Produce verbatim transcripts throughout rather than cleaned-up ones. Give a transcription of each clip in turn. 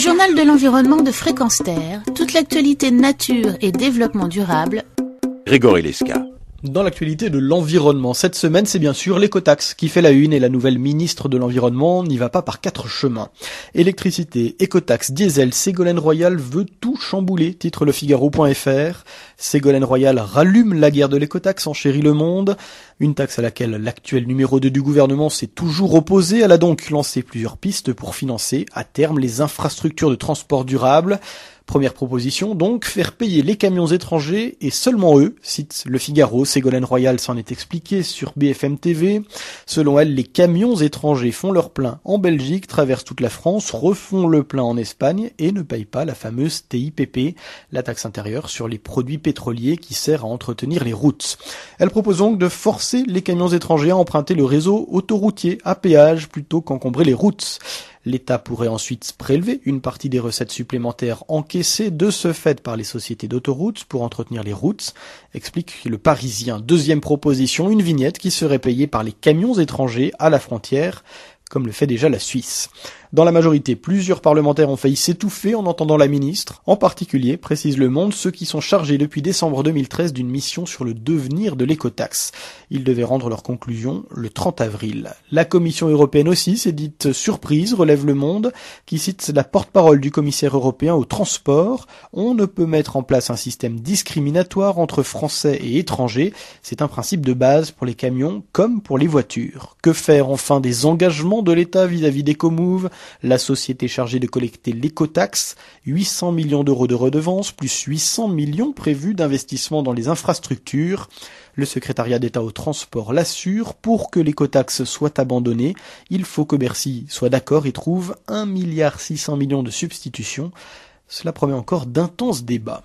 journal de l'environnement de Fréquence Terre, toute l'actualité nature et développement durable. Grégory Lesca. Dans l'actualité de l'environnement, cette semaine, c'est bien sûr l'écotaxe qui fait la une et la nouvelle ministre de l'Environnement n'y va pas par quatre chemins. Électricité, écotaxe, diesel, Ségolène Royal veut tout chambouler, titre le Figaro point F R. Ségolène Royal rallume la guerre de l'écotaxe, enchérit Le Monde. Une taxe à laquelle l'actuel numéro deux du gouvernement s'est toujours opposé. Elle a donc lancé plusieurs pistes pour financer, à terme, les infrastructures de transport durable. Première proposition, donc, faire payer les camions étrangers et seulement eux, cite le Figaro. Ségolène Royal s'en est expliquée sur B F M T V. Selon elle, les camions étrangers font leur plein en Belgique, traversent toute la France, refont le plein en Espagne et ne payent pas la fameuse T I P P, la taxe intérieure sur les produits pétroliers qui sert à entretenir les routes. Elle propose donc de forcer les camions étrangers à emprunter le réseau autoroutier à péage plutôt qu'encombrer les routes. L'État pourrait ensuite prélever une partie des recettes supplémentaires encaissées de ce fait par les sociétés d'autoroutes pour entretenir les routes, explique le Parisien. Deuxième proposition, une vignette qui serait payée par les camions étrangers à la frontière, comme le fait déjà la Suisse. Dans la majorité, plusieurs parlementaires ont failli s'étouffer en entendant la ministre, en particulier, précise Le Monde, ceux qui sont chargés depuis décembre deux mille treize d'une mission sur le devenir de l'écotaxe. Ils devaient rendre leurs conclusions le trente avril. La Commission européenne aussi s'est dite surprise, relève Le Monde, qui cite la porte-parole du commissaire européen au transport. On ne peut mettre en place un système discriminatoire entre Français et étrangers. C'est un principe de base pour les camions comme pour les voitures. Que faire enfin des engagements de l'État vis-à-vis d'Ecomove, la société chargée de collecter l'écotaxe, huit cents millions d'euros de redevances, plus huit cents millions prévus d'investissement dans les infrastructures. Le secrétariat d'État au transport l'assure, pour que l'écotaxe soit abandonnée, il faut que Bercy soit d'accord et trouve un milliard six cents millions de substitutions. Cela promet encore d'intenses débats.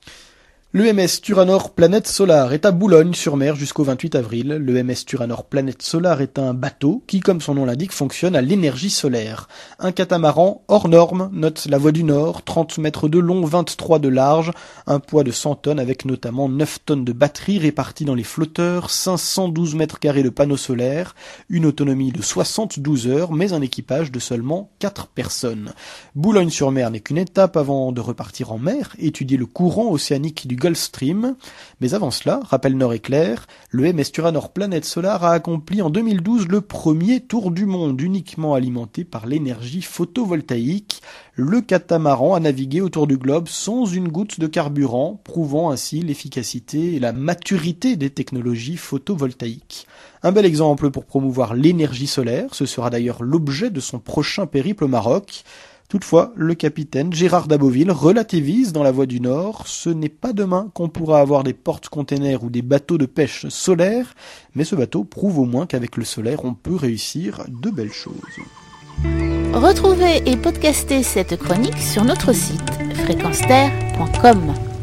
L'E M S Turanor Planète Solar est à Boulogne-sur-Mer jusqu'au vingt-huit avril. L'E M S Turanor Planète Solar est un bateau qui, comme son nom l'indique, fonctionne à l'énergie solaire. Un catamaran hors norme, note La Voix du Nord, trente mètres de long, vingt-trois de large, un poids de cent tonnes avec notamment neuf tonnes de batterie réparties dans les flotteurs, cinq cent douze mètres carrés de panneaux solaires, une autonomie de soixante-douze heures, mais un équipage de seulement quatre personnes. Boulogne-sur-Mer n'est qu'une étape avant de repartir en mer, étudier le courant océanique du Gulf Stream. Mais avant cela, rappelle Nord-Éclair, le M S Turanor Planète Solar a accompli en deux mille douze le premier tour du monde uniquement alimenté par l'énergie photovoltaïque. Le catamaran a navigué autour du globe sans une goutte de carburant, prouvant ainsi l'efficacité et la maturité des technologies photovoltaïques. Un bel exemple pour promouvoir l'énergie solaire, ce sera d'ailleurs l'objet de son prochain périple au Maroc. Toutefois, le capitaine Gérard Daboville relativise dans La Voix du Nord. Ce n'est pas demain qu'on pourra avoir des porte-containers ou des bateaux de pêche solaires, mais ce bateau prouve au moins qu'avec le solaire, on peut réussir de belles choses. Retrouvez et podcastez cette chronique sur notre site fréquence terre point com.